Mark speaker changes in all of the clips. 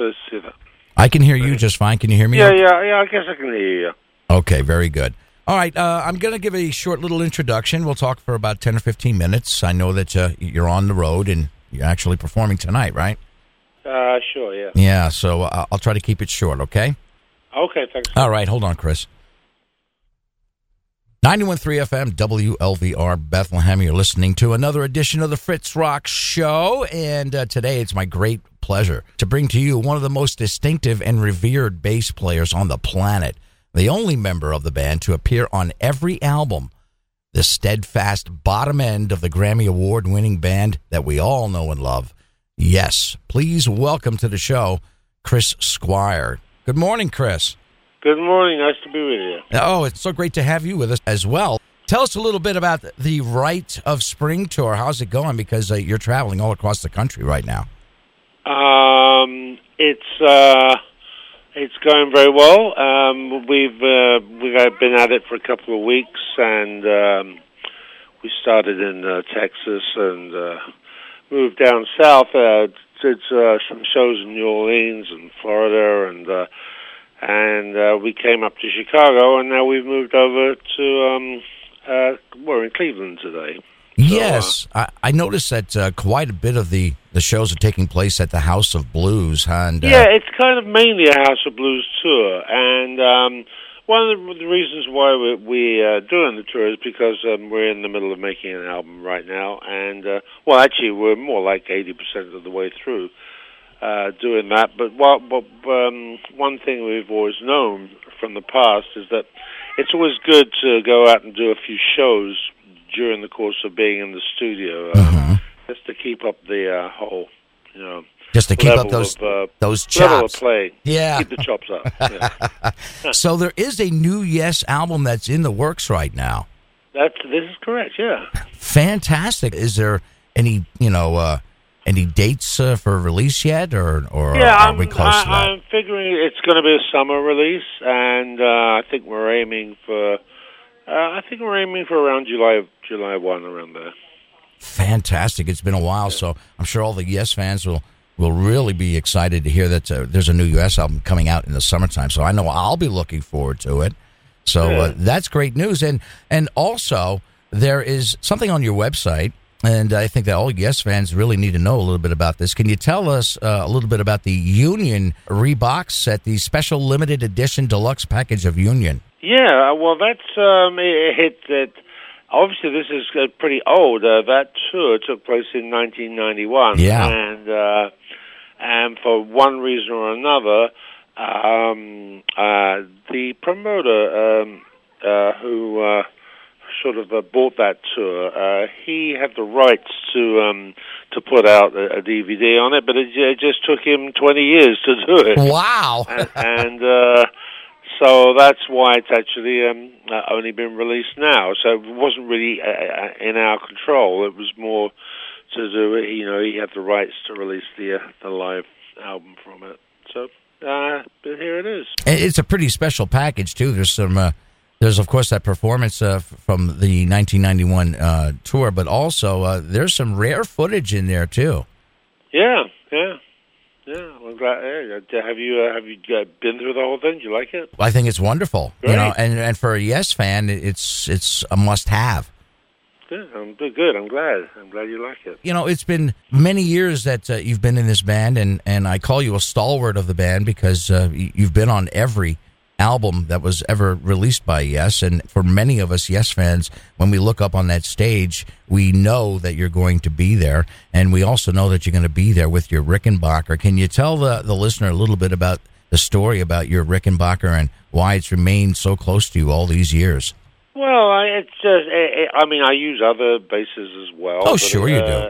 Speaker 1: let's see that.
Speaker 2: I can hear you just fine. Can you hear me?
Speaker 1: Yeah, I guess I can hear you.
Speaker 2: Okay, very good. All right, I'm going to give a short little introduction. We'll talk for about 10 or 15 minutes. I know that you're on the road and you're actually performing tonight, right?
Speaker 1: Sure, yeah.
Speaker 2: Yeah, so I'll try to keep it short, okay?
Speaker 1: Okay, thanks.
Speaker 2: All right, hold on, Chris. 91.3 FM, WLVR, Bethlehem. You're listening to another edition of the Fritz Rock Show, and today it's my great pleasure to bring to you one of the most distinctive and revered bass players on the planet, the only member of the band to appear on every album, the steadfast bottom end of the Grammy Award-winning band that we all know and love. Yes, please welcome to the show, Chris Squire. Good morning, Chris.
Speaker 1: Good morning. Nice to be with you.
Speaker 2: Oh, it's so great to have you with us as well. Tell us a little bit about the Rite of Spring tour. How's it going? Because you're traveling all across the country right now.
Speaker 1: It's going very well. We've been at it for a couple of weeks, and we started in Texas and moved down south. Did some shows in New Orleans and Florida, and we came up to Chicago, and now we've moved over to we're in Cleveland today.
Speaker 2: Yes, I noticed that quite a bit of the shows are taking place at the House of Blues. And
Speaker 1: yeah, it's kind of mainly a House of Blues tour, and one of the reasons why we're doing the tour is because we're in the middle of making an album right now, and well, actually, we're more like 80% of the way through doing that. But one thing we've always known from the past is that it's always good to go out and do a few shows during the course of being in the studio, just to keep up the whole,
Speaker 2: just to keep up those chops.
Speaker 1: Level of play.
Speaker 2: Yeah.
Speaker 1: Keep the chops up. Yeah.
Speaker 2: So there is a new Yes album that's in the works right now.
Speaker 1: This is correct, yeah.
Speaker 2: Fantastic. Is there any, any dates for release yet, or
Speaker 1: yeah,
Speaker 2: are we close to that?
Speaker 1: I'm figuring it's going to be a summer release, and I think we're aiming for around July 1, around there.
Speaker 2: Fantastic. It's been a while, so I'm sure all the Yes fans will really be excited to hear that there's a new Yes album coming out in the summertime. So I know I'll be looking forward to it. So that's great news. And also, there is something on your website, and I think that all Yes fans really need to know a little bit about this. Can you tell us a little bit about the Union Reebok set, the special limited edition deluxe package of Union? Yeah,
Speaker 1: well, that's a hit that, obviously this is pretty old. That tour took place in 1991.
Speaker 2: Yeah.
Speaker 1: And for one reason or another, the promoter who sort of bought that tour, he had the rights to put out a DVD on it, but it just took him 20 years to do it.
Speaker 2: Wow.
Speaker 1: and so that's why it's actually only been released now. So it wasn't really in our control. It was more to do it. He had the rights to release the live album from it. So but here it is.
Speaker 2: It's a pretty special package too. There's some. There's of course that performance from the 1991 tour, but also there's some rare footage in there too.
Speaker 1: Yeah. I'm glad. Have you been through the whole thing? Do you like it?
Speaker 2: I think it's wonderful.
Speaker 1: Great.
Speaker 2: And for a Yes fan, it's a must-have.
Speaker 1: Good. I'm good. I'm glad you like it.
Speaker 2: It's been many years that you've been in this band, and I call you a stalwart of the band because you've been on every album that was ever released by Yes. And for many of us Yes fans, when we look up on that stage, we know that you're going to be there, and we also know that you're going to be there with your Rickenbacker. Can you tell the listener a little bit about the story about your Rickenbacker and why it's remained so close to you all these years?
Speaker 1: Well, it's just, I use other basses as well.
Speaker 2: Oh, sure you do.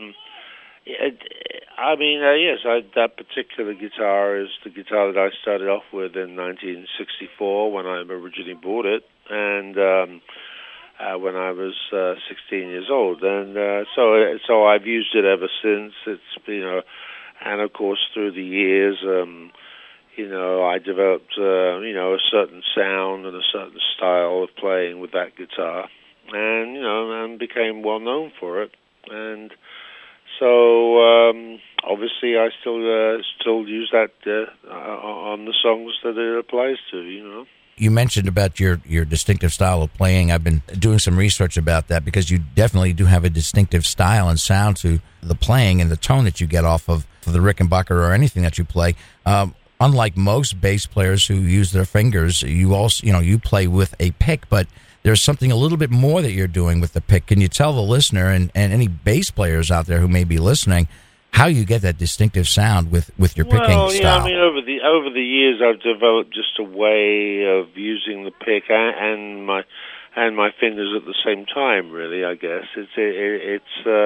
Speaker 1: Yes, that particular guitar is the guitar that I started off with in 1964 when I originally bought it, and when I was 16 years old, and so I've used it ever since. It's and of course through the years, I developed a certain sound and a certain style of playing with that guitar, and became well known for it, and So obviously, I still use that on the songs that it applies to.
Speaker 2: You mentioned about your distinctive style of playing. I've been doing some research about that because you definitely do have a distinctive style and sound to the playing and the tone that you get off of the Rickenbacker or anything that you play. Unlike most bass players who use their fingers, you also, you play with a pick, but there's something a little bit more that you're doing with the pick. Can you tell the listener and any bass players out there who may be listening how you get that distinctive sound with your picking style?
Speaker 1: Yeah, I mean, over the years, I've developed just a way of using the pick and my fingers at the same time. Really, I guess it's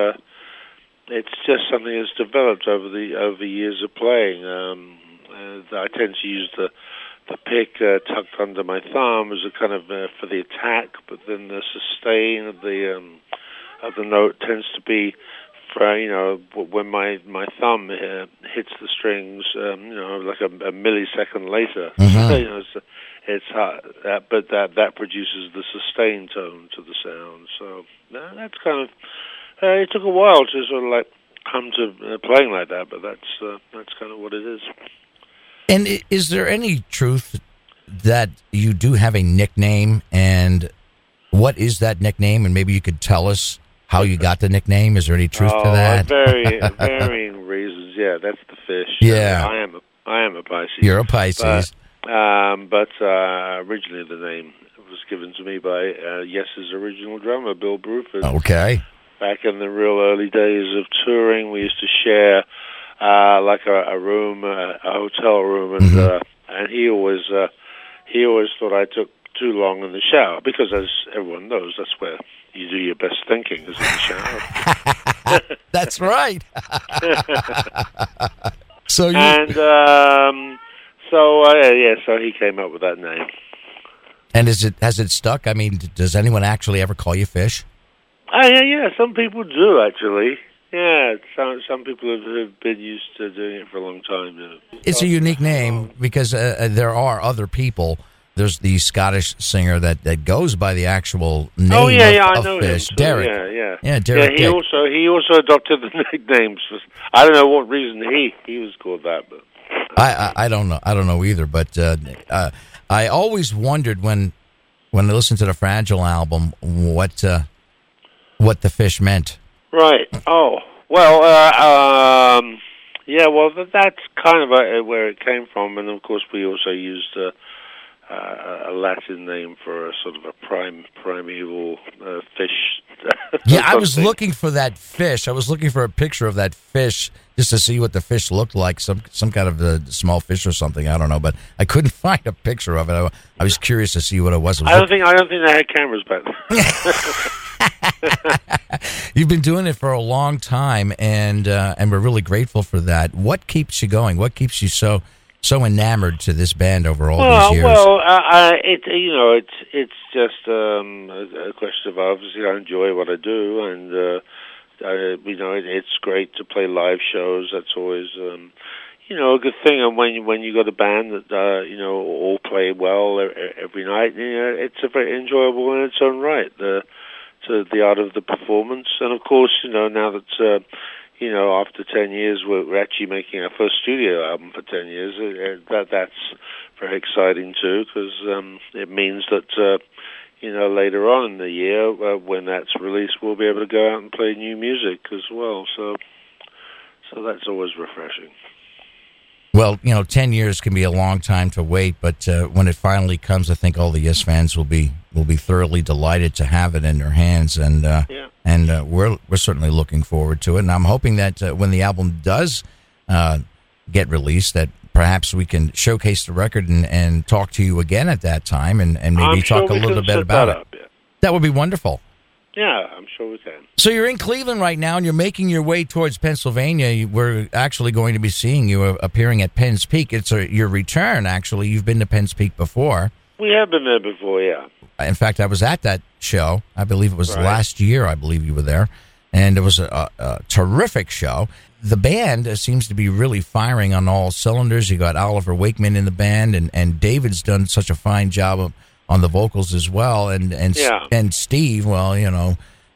Speaker 1: just something that's developed over years of playing. I tend to use the pick tucked under my thumb as a kind of for the attack, but then the sustain of the note tends to be for, when my thumb hits the strings, like a millisecond later.
Speaker 2: Mm-hmm.
Speaker 1: But that produces the sustain tone to the sound. So that's kind of. It took a while to sort of like come to playing like that, but that's kind of what it is.
Speaker 2: And is there any truth that you do have a nickname, and what is that nickname? And maybe you could tell us how you got the nickname. Is there any truth to that?
Speaker 1: Varying reasons. Yeah, that's the fish.
Speaker 2: Yeah,
Speaker 1: I am a Pisces.
Speaker 2: You're a Pisces.
Speaker 1: But originally the name was given to me by Yes's original drummer, Bill Bruford.
Speaker 2: Okay.
Speaker 1: Back in the real early days of touring, we used to share like a room, a hotel room, and he always thought I took too long in the shower, because as everyone knows, that's where you do your best thinking, is in the shower.
Speaker 2: That's right. So he came up with that name. And has it stuck? I mean, does anyone actually ever call you Fish?
Speaker 1: Yeah, some people do, actually. Yeah, some people have been used to doing it for a long time.
Speaker 2: It's a unique name because there are other people. There's the Scottish singer that goes by the actual name
Speaker 1: I
Speaker 2: of
Speaker 1: know
Speaker 2: Fish,
Speaker 1: him.
Speaker 2: Derek.
Speaker 1: Yeah,
Speaker 2: Derek.
Speaker 1: Yeah, he also adopted the nicknames. I don't know what reason he was called that, but
Speaker 2: I don't know. I don't know either. But I always wondered when I listened to the Fragile album what the Fish meant.
Speaker 1: Right. Oh, well, that's kind of where it came from, and of course we also used a Latin name for a sort of a primeval fish.
Speaker 2: Yeah, I was looking for that fish. I was looking for a picture of that fish just to see what the fish looked like, some kind of a small fish or something. I don't know, but I couldn't find a picture of it. I was curious to see what it was.
Speaker 1: I don't think they had cameras back then.
Speaker 2: You've been doing it for a long time, and we're really grateful for that. What keeps you going? What keeps you so enamored to this band over all these years?
Speaker 1: Well, it's just a question of, obviously I enjoy what I do, and it's great to play live shows. That's always a good thing. And when you got a band that all play well every night, it's a very enjoyable in its own right. The art of the performance, and of course, now that after 10 years, we're actually making our first studio album for 10 years. That's very exciting too, because it means that later on in the year, when that's released, we'll be able to go out and play new music as well. So that's always refreshing.
Speaker 2: Well, 10 years can be a long time to wait, but when it finally comes, I think all the Yes fans will be thoroughly delighted to have it in their hands, and we're certainly looking forward to it. And I'm hoping that when the album does get released, that perhaps we can showcase the record and talk to you again at that time, and maybe talk a little bit about it.
Speaker 1: Yeah.
Speaker 2: That would be wonderful.
Speaker 1: Yeah, I'm sure we can.
Speaker 2: So you're in Cleveland right now, and you're making your way towards Pennsylvania. We're actually going to be seeing you appearing at Penn's Peak. It's your return, actually. You've been to Penn's Peak before.
Speaker 1: We have been there before, yeah.
Speaker 2: In fact, I was at that show. I believe it was last year. I believe you were there. And it was a terrific show. The band seems to be really firing on all cylinders. You got Oliver Wakeman in the band, and David's done such a fine job on the vocals as well, and Steve, well,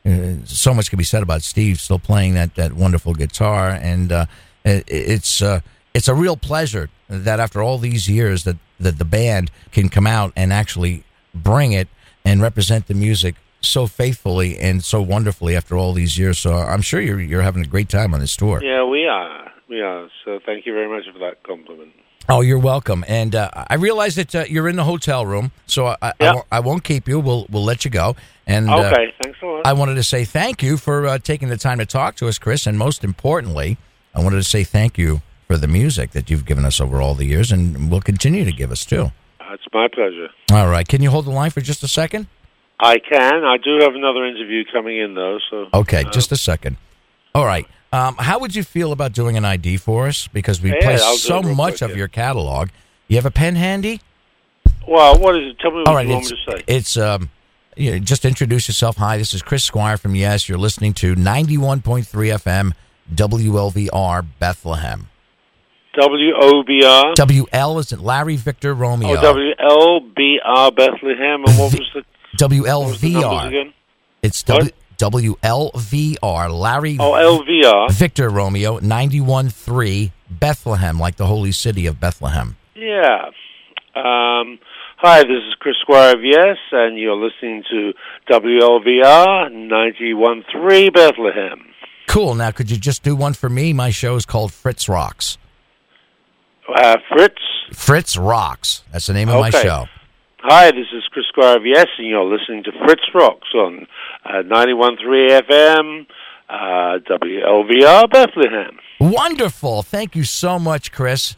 Speaker 2: so much can be said about Steve still playing that wonderful guitar, and it's a real pleasure that after all these years that the band can come out and actually bring it and represent the music so faithfully and so wonderfully after all these years. So I'm sure you're having a great time on this tour.
Speaker 1: Yeah, we are. So thank you very much for that compliment.
Speaker 2: Oh, you're welcome. And I realize that you're in the hotel room, so I won't keep you. We'll let you go. And
Speaker 1: okay, thanks a lot.
Speaker 2: I wanted to say thank you for taking the time to talk to us, Chris. And most importantly, I wanted to say thank you for the music that you've given us over all the years and will continue to give us, too.
Speaker 1: It's my pleasure.
Speaker 2: All right. Can you hold the line for just a second?
Speaker 1: I can. I do have another interview coming in, though. So
Speaker 2: okay, just a second. All right. How would you feel about doing an ID for us? Because we play so much of your catalog. You have a pen handy?
Speaker 1: Well, what is it? Tell me what you want me to say.
Speaker 2: It's just introduce yourself. Hi, this is Chris Squire from Yes. You're listening to 91.3 FM WLVR Bethlehem.
Speaker 1: WOBR?
Speaker 2: WL is Larry Victor Romeo.
Speaker 1: Oh, WLBR Bethlehem. And what was the
Speaker 2: WLVR?
Speaker 1: Again?
Speaker 2: It's WLVR, Larry
Speaker 1: LVR.
Speaker 2: Victor Romeo, 91.3 Bethlehem, like the holy city of Bethlehem.
Speaker 1: Yeah. Hi, this is Chris Squire of Yes, and you're listening to WLVR 91.3 Bethlehem.
Speaker 2: Cool. Now, could you just do one for me? My show is called Fritz Rocks.
Speaker 1: Fritz?
Speaker 2: Fritz Rocks. That's the name of my show.
Speaker 1: Hi, this is Chris Squire of Yes, and you're listening to Fritz Rocks on 91.3 FM, WLVR Bethlehem.
Speaker 2: Wonderful. Thank you so much, Chris.